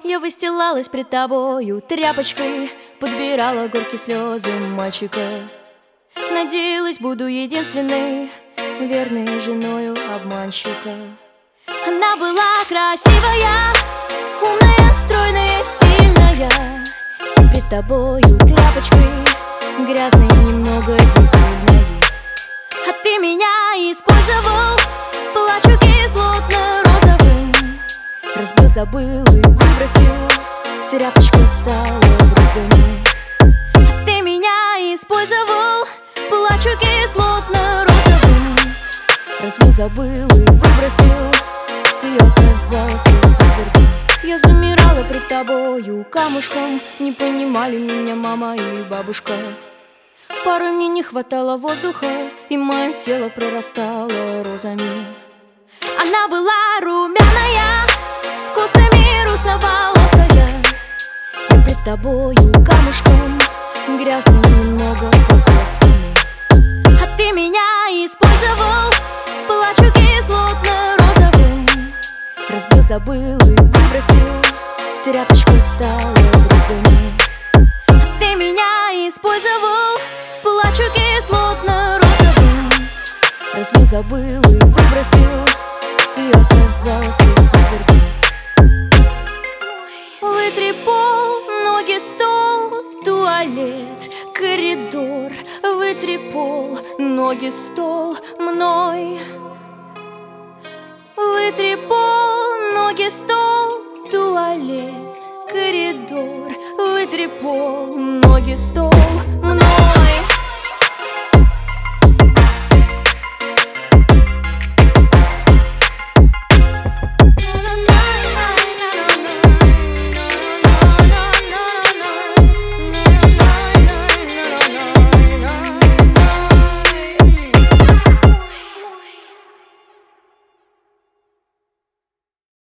Я выстилалась пред тобою тряпочкой, подбирала горькие слезы мальчика. Надеялась, буду единственной, верной женою обманщика. Она была красивая, умная, стройная, сильная. И пред тобою тряпочкой, грязной, немного дебильной. А ты меня использовал, плачу кислотно-розовым. Разбил, забыл и выбросил, тряпочку стала брызгами. А ты меня использовал, плачу кислотно-розовым. Разбил, забыл и выбросил, ты оказался извергом. Я замирала пред тобою камушком, не понимали меня мама и бабушка. Порой мне не хватало воздуха, и мое тело прорастало розами. Она была румяная, с косами русоволосая. Я пред тобою камушком, грязным немного покоцанным. А ты меня использовал, плачу кислотно-розовым. Разбил, забыл и выбросил, тряпочку стала брызгами. А ты меня использовал, плачу кислотно-розовым. Разбил, забыл и выбросил, ты оказался извергом. Вытри пол, ноги, стол, туалет, коридор. Вытри пол, ноги, стол, мной. Вытри пол, ноги, стол, туалет, коридор. Вытри пол, ноги, стол,